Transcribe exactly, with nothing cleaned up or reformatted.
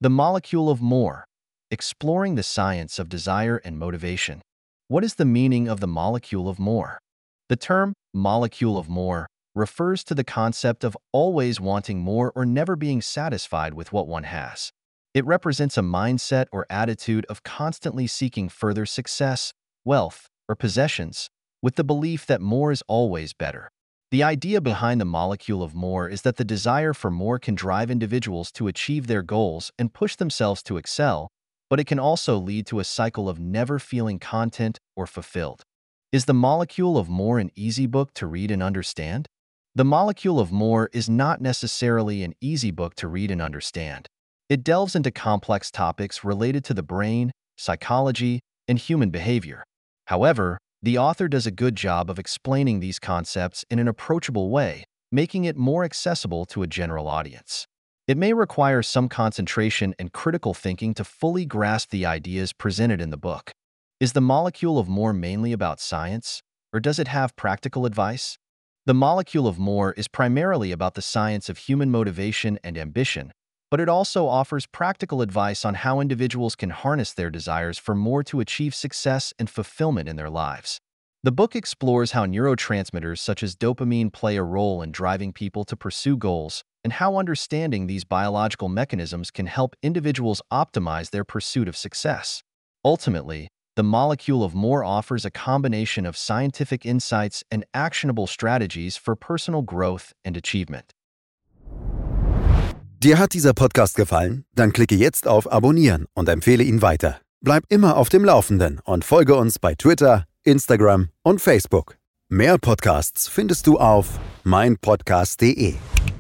The Molecule of More, exploring the science of desire and motivation. What is the meaning of the molecule of more? The term molecule of more refers to the concept of always wanting more or never being satisfied with what one has. It represents a mindset or attitude of constantly seeking further success, wealth, or possessions, with the belief that more is always better. The idea behind the molecule of more is that the desire for more can drive individuals to achieve their goals and push themselves to excel, but it can also lead to a cycle of never feeling content or fulfilled. Is The Molecule of More an easy book to read and understand? The Molecule of More is not necessarily an easy book to read and understand. It delves into complex topics related to the brain, psychology, and human behavior. However, the author does a good job of explaining these concepts in an approachable way, making it more accessible to a general audience. It may require some concentration and critical thinking to fully grasp the ideas presented in the book. Is The Molecule of More mainly about science, or does it have practical advice? The Molecule of More is primarily about the science of human motivation and ambition, but it also offers practical advice on how individuals can harness their desires for more to achieve success and fulfillment in their lives. The book explores how neurotransmitters such as dopamine play a role in driving people to pursue goals, and how understanding these biological mechanisms can help individuals optimize their pursuit of success. Ultimately, The Molecule of More offers a combination of scientific insights and actionable strategies for personal growth and achievement. Dir hat dieser Podcast gefallen? Dann klicke jetzt auf Abonnieren und empfehle ihn weiter. Bleib immer auf dem Laufenden und folge uns bei Twitter, Instagram und Facebook. Mehr Podcasts findest du auf mein podcast punkt de.